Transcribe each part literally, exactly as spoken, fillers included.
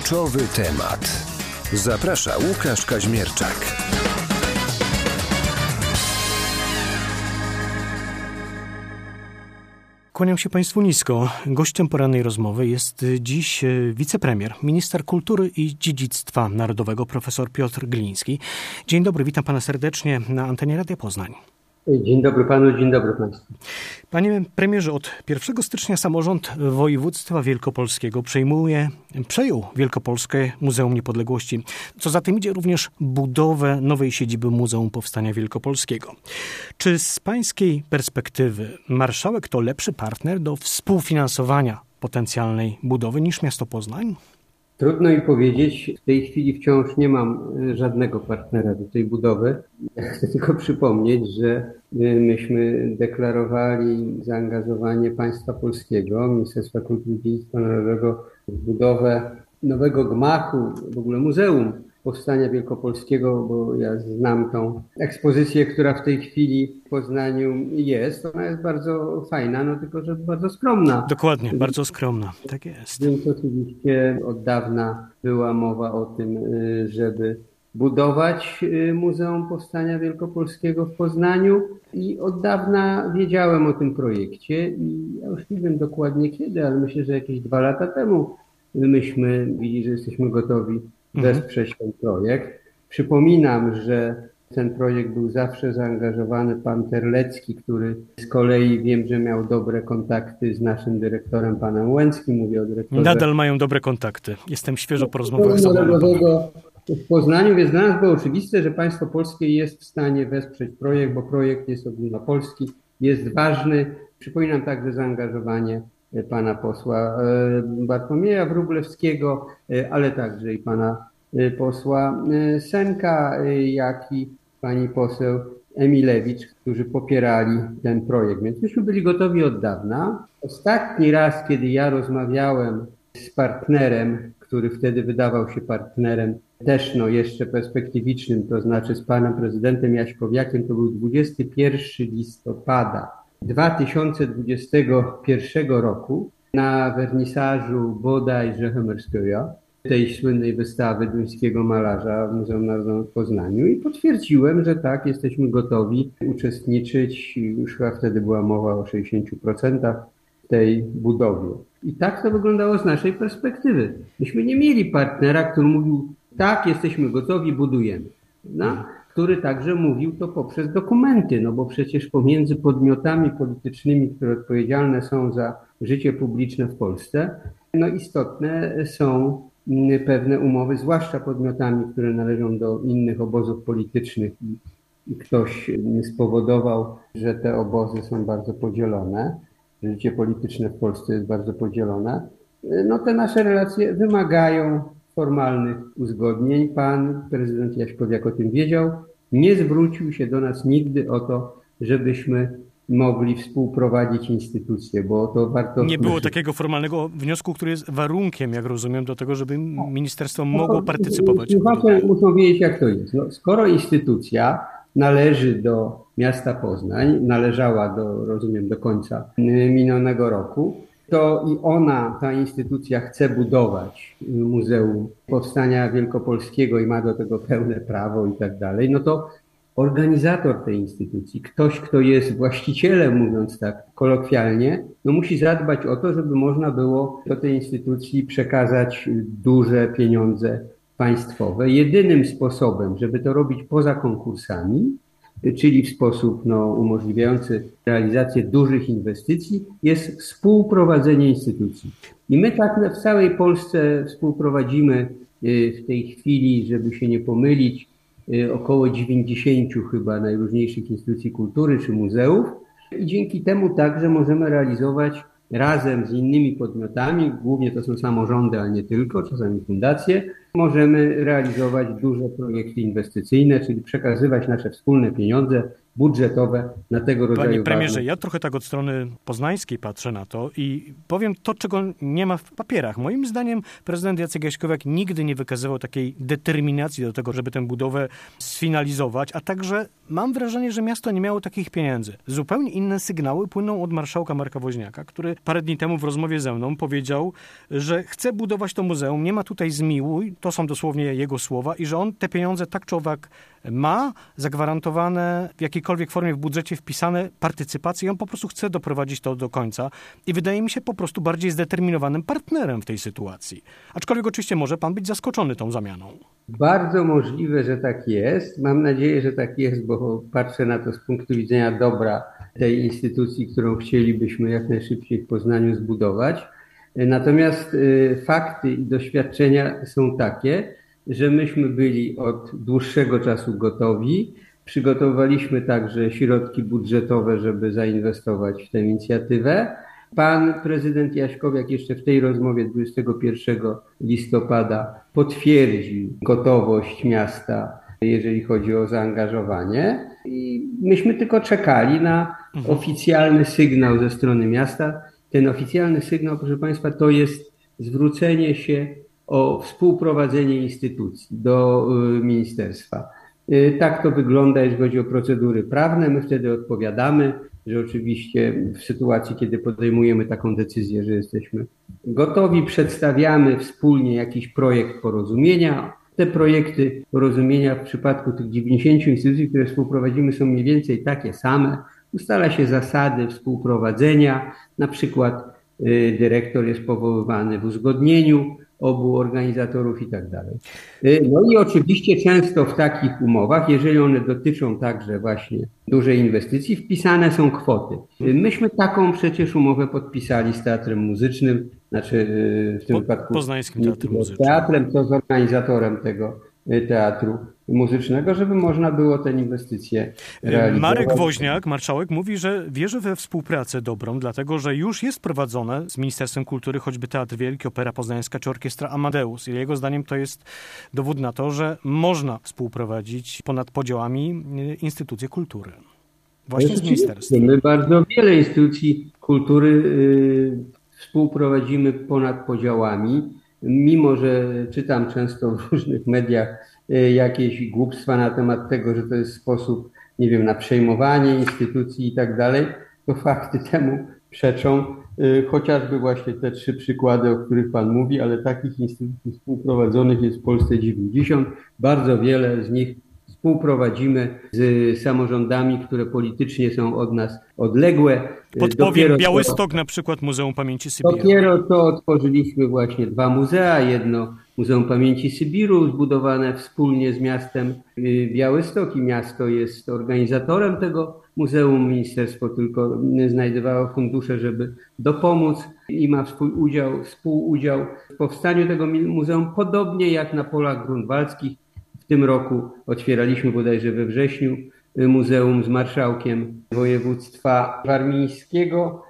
Kluczowy temat. Zaprasza Łukasz Kaźmierczak. Kłaniam się Państwu nisko. Gościem porannej rozmowy jest dziś wicepremier, minister kultury i dziedzictwa narodowego profesor Piotr Gliński. Dzień dobry, witam Pana serdecznie na antenie Radia Poznań. Dzień dobry Panu, dzień dobry Państwu. Panie premierze, od pierwszego stycznia samorząd województwa wielkopolskiego przejmuje, przejął Wielkopolskie Muzeum Niepodległości. Co za tym idzie również budowę nowej siedziby Muzeum Powstania Wielkopolskiego. Czy z pańskiej perspektywy marszałek to lepszy partner do współfinansowania potencjalnej budowy niż miasto Poznań? Trudno mi powiedzieć. W tej chwili wciąż nie mam żadnego partnera do tej budowy. Ja chcę tylko przypomnieć, że myśmy deklarowali zaangażowanie państwa polskiego, Ministerstwa Kultury i Dziedzictwa Narodowego w budowę nowego gmachu, w ogóle Muzeum Powstania Wielkopolskiego, bo ja znam tą ekspozycję, która w tej chwili w Poznaniu jest. Ona jest bardzo fajna, no tylko że bardzo skromna. Dokładnie, bardzo skromna, tak jest. Więc oczywiście od dawna była mowa o tym, żeby budować Muzeum Powstania Wielkopolskiego w Poznaniu i od dawna wiedziałem o tym projekcie i ja już nie wiem dokładnie kiedy, ale myślę, że jakieś dwa lata temu myśmy widzieli, że jesteśmy gotowi wesprzeć ten projekt. Przypominam, że ten projekt był zawsze zaangażowany pan Terlecki, który z kolei wiem, że miał dobre kontakty z naszym dyrektorem, panem Łęckim. Mówię o dyrektorze. Nadal mają dobre kontakty. Jestem świeżo po rozmowach z Narodowego w Poznaniu, więc dla nas było oczywiste, że państwo polskie jest w stanie wesprzeć projekt, bo projekt jest ogólnopolski, jest ważny. Przypominam także zaangażowanie pana posła Bartłomieja Wróblewskiego, ale także i pana posła Senka, jak i pani poseł Emilewicz, którzy popierali ten projekt. Więc myśmy byli gotowi od dawna. Ostatni raz, kiedy ja rozmawiałem z partnerem, który wtedy wydawał się partnerem też no jeszcze perspektywicznym, to znaczy z panem prezydentem Jaśkowiakiem, to był dwudziestego pierwszego listopada dwa tysiące dwudziestego pierwszego roku na wernisażu bodajże Hemmerskjöja, tej słynnej wystawy duńskiego malarza w Muzeum Narodowym w Poznaniu i potwierdziłem, że tak, jesteśmy gotowi uczestniczyć, już chyba wtedy była mowa o sześćdziesięciu procentach w tej budowie. I tak to wyglądało z naszej perspektywy. Myśmy nie mieli partnera, który mówił, tak, jesteśmy gotowi, budujemy. No, który także mówił to poprzez dokumenty, no bo przecież pomiędzy podmiotami politycznymi, które odpowiedzialne są za życie publiczne w Polsce, no istotne są pewne umowy, zwłaszcza podmiotami, które należą do innych obozów politycznych i, i ktoś spowodował, że te obozy są bardzo podzielone, że życie polityczne w Polsce jest bardzo podzielone. No te nasze relacje wymagają formalnych uzgodnień. Pan prezydent Jaśkowiak o tym wiedział. Nie zwrócił się do nas nigdy o to, żebyśmy mogli współprowadzić instytucje, bo to warto... Nie było takiego formalnego wniosku, który jest warunkiem, jak rozumiem, do tego, żeby ministerstwo mogło partycypować. Słuchacze muszą wiedzieć, jak to jest. No, skoro instytucja należy do miasta Poznań, należała do, rozumiem, do końca minionego roku, to i ona, ta instytucja chce budować Muzeum Powstania Wielkopolskiego i ma do tego pełne prawo i tak dalej, no to organizator tej instytucji, ktoś, kto jest właścicielem, mówiąc tak kolokwialnie, no musi zadbać o to, żeby można było do tej instytucji przekazać duże pieniądze państwowe. Jedynym sposobem, żeby to robić poza konkursami, czyli w sposób no, umożliwiający realizację dużych inwestycji, jest współprowadzenie instytucji. I my tak w całej Polsce współprowadzimy w tej chwili, żeby się nie pomylić, około dziewięćdziesięciu chyba najróżniejszych instytucji kultury czy muzeów i dzięki temu także możemy realizować razem z innymi podmiotami, głównie to są samorządy, ale nie tylko, czasami fundacje, możemy realizować duże projekty inwestycyjne, czyli przekazywać nasze wspólne pieniądze budżetowe na tego rodzaju... Panie premierze, ważne... ja trochę tak od strony poznańskiej patrzę na to i powiem to, czego nie ma w papierach. Moim zdaniem prezydent Jacek Jaśkowiak nigdy nie wykazywał takiej determinacji do tego, żeby tę budowę sfinalizować, a także mam wrażenie, że miasto nie miało takich pieniędzy. Zupełnie inne sygnały płyną od marszałka Marka Woźniaka, który parę dni temu w rozmowie ze mną powiedział, że chce budować to muzeum, nie ma tutaj zmiłuj, to są dosłownie jego słowa, i że on te pieniądze tak czy owak ma zagwarantowane w jakiejkolwiek formie w budżecie wpisane partycypacje i on po prostu chce doprowadzić to do końca i wydaje mi się po prostu bardziej zdeterminowanym partnerem w tej sytuacji. Aczkolwiek oczywiście może pan być zaskoczony tą zamianą. Bardzo możliwe, że tak jest. Mam nadzieję, że tak jest, bo patrzę na to z punktu widzenia dobra tej instytucji, którą chcielibyśmy jak najszybciej w Poznaniu zbudować. Natomiast fakty i doświadczenia są takie, że myśmy byli od dłuższego czasu gotowi. Przygotowaliśmy także środki budżetowe, żeby zainwestować w tę inicjatywę. Pan prezydent Jaśkowiak jeszcze w tej rozmowie dwudziestego pierwszego listopada potwierdził gotowość miasta, jeżeli chodzi o zaangażowanie. I myśmy tylko czekali na oficjalny sygnał ze strony miasta. Ten oficjalny sygnał, proszę Państwa, to jest zwrócenie się o współprowadzenie instytucji do ministerstwa. Tak to wygląda, jeśli chodzi o procedury prawne. My wtedy odpowiadamy, że oczywiście w sytuacji, kiedy podejmujemy taką decyzję, że jesteśmy gotowi, przedstawiamy wspólnie jakiś projekt porozumienia. Te projekty porozumienia w przypadku tych dziewięćdziesięciu instytucji, które współprowadzimy, są mniej więcej takie same. Ustala się zasady współprowadzenia, na przykład dyrektor jest powoływany w uzgodnieniu obu organizatorów i tak dalej. No i oczywiście często w takich umowach, jeżeli one dotyczą także właśnie dużej inwestycji, wpisane są kwoty. Myśmy taką przecież umowę podpisali z Teatrem Muzycznym, znaczy w tym po, wypadku Poznańskim Teatrem Muzycznym. Teatrem, to z organizatorem tego teatru muzycznego, żeby można było te inwestycje realizować. Marek Woźniak, marszałek, mówi, że wierzy we współpracę dobrą, dlatego że już jest prowadzone z Ministerstwem Kultury choćby Teatr Wielki, Opera Poznańska czy Orkiestra Amadeus. I jego zdaniem to jest dowód na to, że można współprowadzić ponad podziałami instytucje kultury. Właśnie z ministerstwem. My bardzo wiele instytucji kultury y, współprowadzimy ponad podziałami, mimo że czytam często w różnych mediach jakieś głupstwa na temat tego, że to jest sposób, nie wiem, na przejmowanie instytucji i tak dalej, to fakty temu przeczą. Chociażby właśnie te trzy przykłady, o których Pan mówi, ale takich instytucji współprowadzonych jest w Polsce dziewięćdziesiąt. Bardzo wiele z nich współprowadzimy z samorządami, które politycznie są od nas odległe. Podpowiem Dopiero Białystok, to, na przykład Muzeum Pamięci Sybiru. Dopiero to otworzyliśmy właśnie dwa muzea. Jedno Muzeum Pamięci Sybiru, zbudowane wspólnie z miastem Białystok i miasto jest organizatorem tego muzeum. Ministerstwo tylko znajdowało fundusze, żeby dopomóc i ma swój udział, współudział w powstaniu tego muzeum, podobnie jak na Polach Grunwaldzkich. W tym roku otwieraliśmy bodajże we wrześniu muzeum z marszałkiem województwa warmińskiego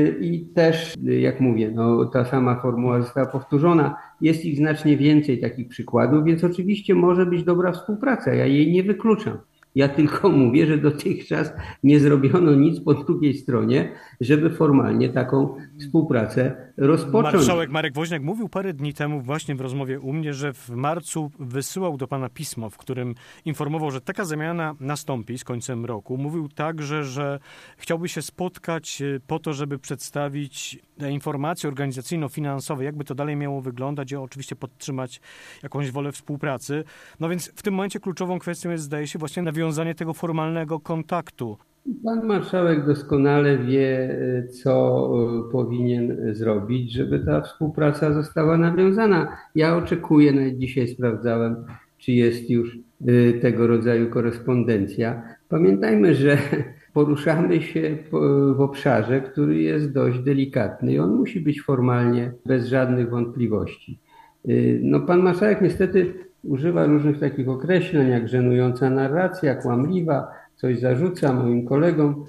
i też, jak mówię, no, ta sama formuła została powtórzona. Jest ich znacznie więcej takich przykładów, więc oczywiście może być dobra współpraca. Ja jej nie wykluczam. Ja tylko mówię, że dotychczas nie zrobiono nic po drugiej stronie, żeby formalnie taką współpracę rozpocząć. Marszałek Marek Woźniak mówił parę dni temu właśnie w rozmowie u mnie, że w marcu wysyłał do pana pismo, w którym informował, że taka zamiana nastąpi z końcem roku. Mówił także, że chciałby się spotkać po to, żeby przedstawić informacje organizacyjno-finansowe, jakby to dalej miało wyglądać i oczywiście podtrzymać jakąś wolę współpracy. No więc w tym momencie kluczową kwestią jest, zdaje się, właśnie nawiązanie tego formalnego kontaktu. Pan marszałek doskonale wie, co powinien zrobić, żeby ta współpraca została nawiązana. Ja oczekuję, nawet dzisiaj sprawdzałem, czy jest już tego rodzaju korespondencja. Pamiętajmy, że poruszamy się w obszarze, który jest dość delikatny i on musi być formalnie bez żadnych wątpliwości. No, pan marszałek niestety używa różnych takich określeń, jak żenująca narracja, kłamliwa, coś zarzuca moim kolegom,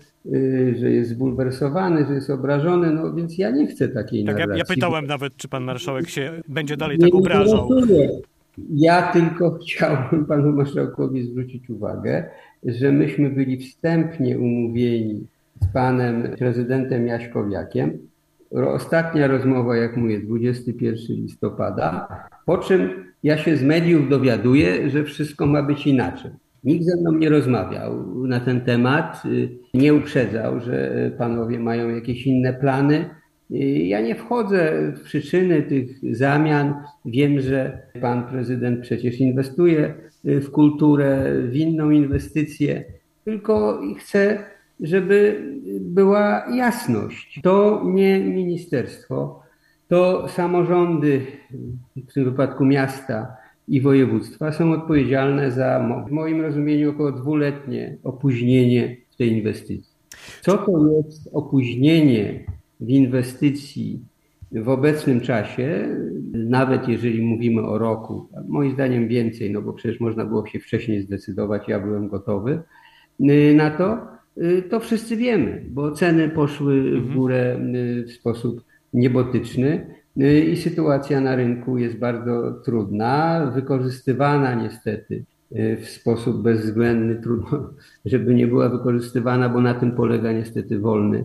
że jest zbulwersowany, że jest obrażony, no więc ja nie chcę takiej tak, narracji. Ja, ja pytałem nawet, czy pan marszałek się będzie dalej tak obrażał. Ja tylko chciałbym panu marszałkowi zwrócić uwagę, że myśmy byli wstępnie umówieni z panem prezydentem Jaśkowiakiem. Ostatnia rozmowa, jak mówię, dwudziestego pierwszego listopada, po czym ja się z mediów dowiaduję, że wszystko ma być inaczej. Nikt ze mną nie rozmawiał na ten temat, nie uprzedzał, że panowie mają jakieś inne plany. Ja nie wchodzę w przyczyny tych zamian. Wiem, że pan prezydent przecież inwestuje w kulturę, w inną inwestycję, tylko chcę, żeby była jasność. To nie ministerstwo, to samorządy, w tym wypadku miasta i województwa, są odpowiedzialne za, w moim rozumieniu, około dwuletnie opóźnienie w tej inwestycji. Co to jest opóźnienie w inwestycji w obecnym czasie, nawet jeżeli mówimy o roku, moim zdaniem więcej, no bo przecież można było się wcześniej zdecydować, ja byłem gotowy na to, to wszyscy wiemy, bo ceny poszły w górę w sposób niebotyczny i sytuacja na rynku jest bardzo trudna, wykorzystywana niestety w sposób bezwzględny, trudno, żeby nie była wykorzystywana, bo na tym polega niestety wolny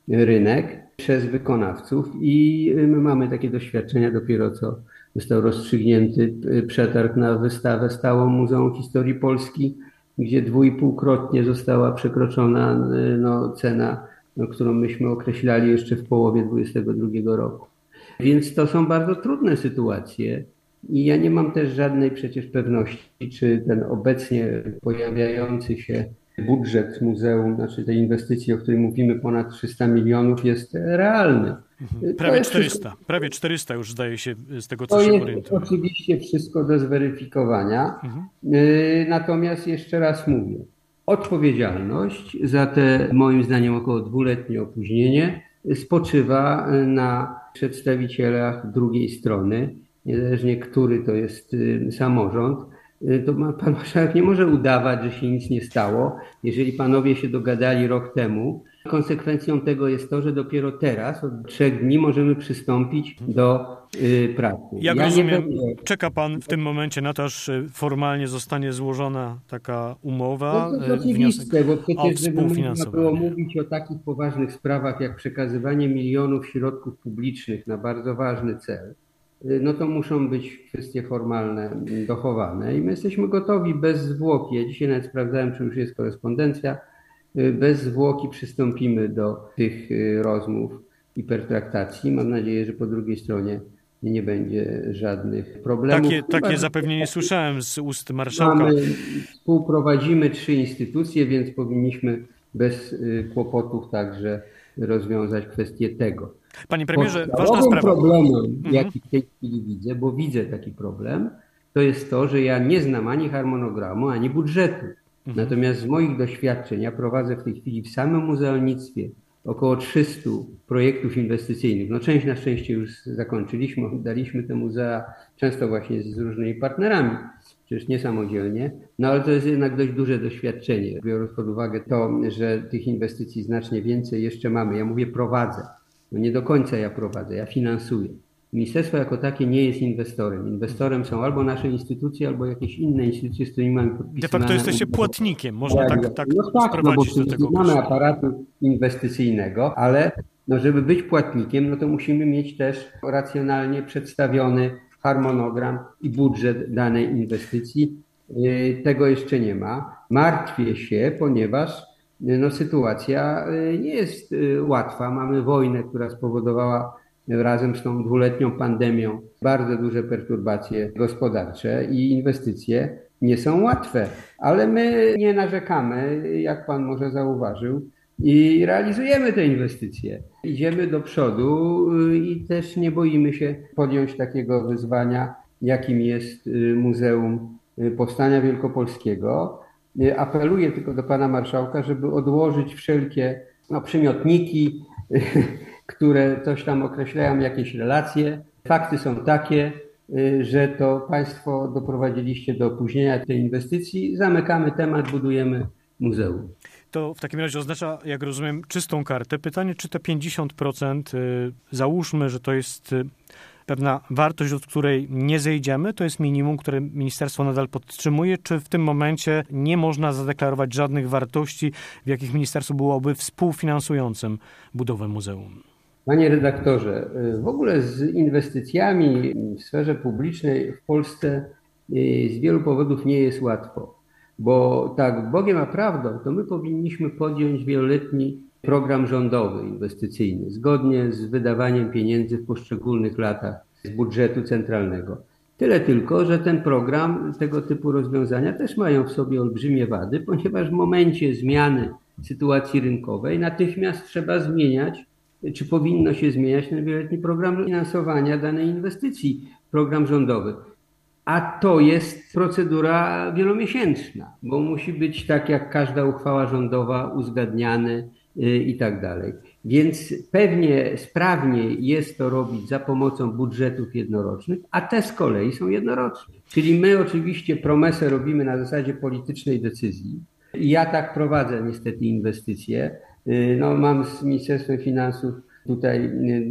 rynek przez wykonawców i my mamy takie doświadczenia, dopiero co został rozstrzygnięty przetarg na wystawę stałą Muzeum Historii Polski, gdzie dwuipółkrotnie została przekroczona no, cena, no, którą myśmy określali jeszcze w połowie dwudziestego drugiego roku. Więc to są bardzo trudne sytuacje i ja nie mam też żadnej przecież pewności, czy ten obecnie pojawiający się budżet muzeum, znaczy tej inwestycji, o której mówimy, ponad trzysta milionów, jest realny. Mhm. Prawie jest czterysta. Wszystko, prawie czterysta już zdaje się z tego, co to się jest orientuję. Oczywiście wszystko do zweryfikowania. Mhm. Natomiast jeszcze raz mówię, odpowiedzialność za te moim zdaniem około dwuletnie opóźnienie spoczywa na przedstawicielach drugiej strony, niezależnie który to jest samorząd. To pan marszałek nie może udawać, że się nic nie stało, jeżeli panowie się dogadali rok temu. Konsekwencją tego jest to, że dopiero teraz, od trzech dni, możemy przystąpić do y, pracy. Jak ja rozumiem, będę... czeka pan w tym momencie na to, aż formalnie zostanie złożona taka umowa. No to jest oczywiste, bo przecież żeby można było mówić o takich poważnych sprawach, jak przekazywanie milionów środków publicznych na bardzo ważny cel, no to muszą być kwestie formalne dochowane i my jesteśmy gotowi bez zwłoki. Ja dzisiaj nawet sprawdzałem, czy już jest korespondencja. Bez zwłoki przystąpimy do tych rozmów i pertraktacji. Mam nadzieję, że po drugiej stronie nie będzie żadnych problemów. Takie, takie zapewnienie słyszałem z ust marszałka. Mamy, współprowadzimy trzy instytucje, więc powinniśmy bez kłopotów także rozwiązać kwestię tego. Panie premierze, ważna sprawa. Problemem, mhm. jaki w tej chwili widzę, bo widzę taki problem, to jest to, że ja nie znam ani harmonogramu, ani budżetu. Mhm. Natomiast z moich doświadczeń, ja prowadzę w tej chwili w samym muzealnictwie około trzysta projektów inwestycyjnych. No część na szczęście już zakończyliśmy, oddaliśmy te muzea często właśnie z różnymi partnerami, przecież nie samodzielnie, no ale to jest jednak dość duże doświadczenie, biorąc pod uwagę to, że tych inwestycji znacznie więcej jeszcze mamy. Ja mówię prowadzę, no nie do końca ja prowadzę, ja finansuję. Ministerstwo jako takie nie jest inwestorem. Inwestorem są albo nasze instytucje, albo jakieś inne instytucje, z którymi mamy podpisane. De facto jesteście płatnikiem, można tak, tak no tak, sprowadzić no bo do tego. Nie mamy aparatu inwestycyjnego, ale no żeby być płatnikiem, no to musimy mieć też racjonalnie przedstawiony harmonogram i budżet danej inwestycji. Tego jeszcze nie ma. Martwię się, ponieważ no, sytuacja nie jest łatwa. Mamy wojnę, która spowodowała razem z tą dwuletnią pandemią bardzo duże perturbacje gospodarcze i inwestycje nie są łatwe, ale my nie narzekamy, jak pan może zauważył, i realizujemy te inwestycje. Idziemy do przodu i też nie boimy się podjąć takiego wyzwania, jakim jest Muzeum Powstania Wielkopolskiego. Apeluję tylko do pana marszałka, żeby odłożyć wszelkie no, przymiotniki, które coś tam określają, jakieś relacje. Fakty są takie, że to państwo doprowadziliście do opóźnienia tej inwestycji. Zamykamy temat, budujemy muzeum. To w takim razie oznacza, jak rozumiem, czystą kartę. Pytanie, czy te pięćdziesiąt procent, załóżmy, że to jest pewna wartość, od której nie zejdziemy, to jest minimum, które ministerstwo nadal podtrzymuje, czy w tym momencie nie można zadeklarować żadnych wartości, w jakich ministerstwo byłoby współfinansującym budowę muzeum? Panie redaktorze, w ogóle z inwestycjami w sferze publicznej w Polsce z wielu powodów nie jest łatwo, bo tak Bogiem a prawdą, to my powinniśmy podjąć wieloletni program rządowy inwestycyjny, zgodnie z wydawaniem pieniędzy w poszczególnych latach z budżetu centralnego. Tyle tylko, że ten program, tego typu rozwiązania też mają w sobie olbrzymie wady, ponieważ w momencie zmiany sytuacji rynkowej natychmiast trzeba zmieniać, czy powinno się zmieniać ten wieloletni program finansowania danej inwestycji, program rządowy. A to jest procedura wielomiesięczna, bo musi być tak jak każda uchwała rządowa uzgadniany i tak dalej. Więc pewnie sprawniej jest to robić za pomocą budżetów jednorocznych, a te z kolei są jednoroczne. Czyli my oczywiście promesę robimy na zasadzie politycznej decyzji. Ja tak prowadzę niestety inwestycje. No, mam z Ministerstwem Finansów tutaj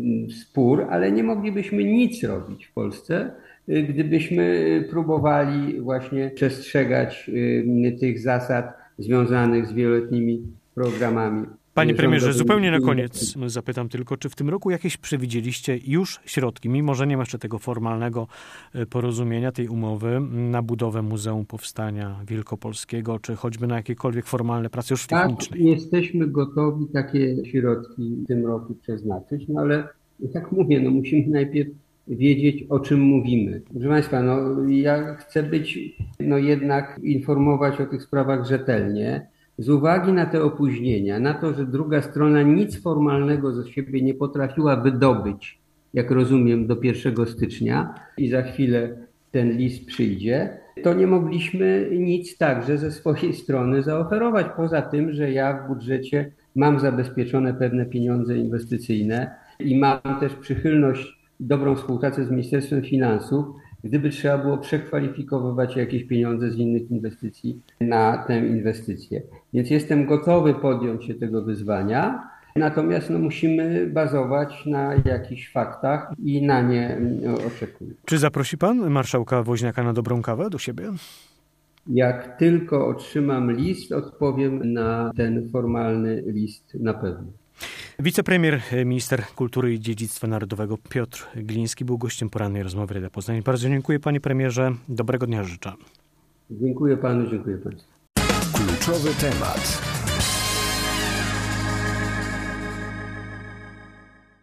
spór, ale nie moglibyśmy nic robić w Polsce, gdybyśmy próbowali właśnie przestrzegać tych zasad związanych z wieloletnimi programami. Panie premierze, zupełnie na koniec zapytam tylko, czy w tym roku jakieś przewidzieliście już środki, mimo że nie ma jeszcze tego formalnego porozumienia, tej umowy, na budowę Muzeum Powstania Wielkopolskiego, czy choćby na jakiekolwiek formalne prace już techniczne? Tak, jesteśmy gotowi takie środki w tym roku przeznaczyć, no ale jak mówię, no musimy najpierw wiedzieć, o czym mówimy. Proszę Państwa, no ja chcę być, no jednak informować o tych sprawach rzetelnie. Z uwagi na te opóźnienia, na to, że druga strona nic formalnego ze siebie nie potrafiła wydobyć, jak rozumiem, do pierwszego stycznia i za chwilę ten list przyjdzie, to nie mogliśmy nic także ze swojej strony zaoferować. Poza tym, że ja w budżecie mam zabezpieczone pewne pieniądze inwestycyjne i mam też przychylność, dobrą współpracę z Ministerstwem Finansów, gdyby trzeba było przekwalifikowywać jakieś pieniądze z innych inwestycji na tę inwestycję. Więc jestem gotowy podjąć się tego wyzwania, natomiast no, musimy bazować na jakichś faktach i na nie oczekuję. Czy zaprosi pan marszałka Woźniaka na dobrą kawę do siebie? Jak tylko otrzymam list, odpowiem na ten formalny list na pewno. Wicepremier, minister kultury i dziedzictwa narodowego Piotr Gliński był gościem porannej rozmowy Radia Poznań. Bardzo dziękuję, panie premierze. Dobrego dnia życzę. Dziękuję panu, dziękuję państwu. Kluczowy temat.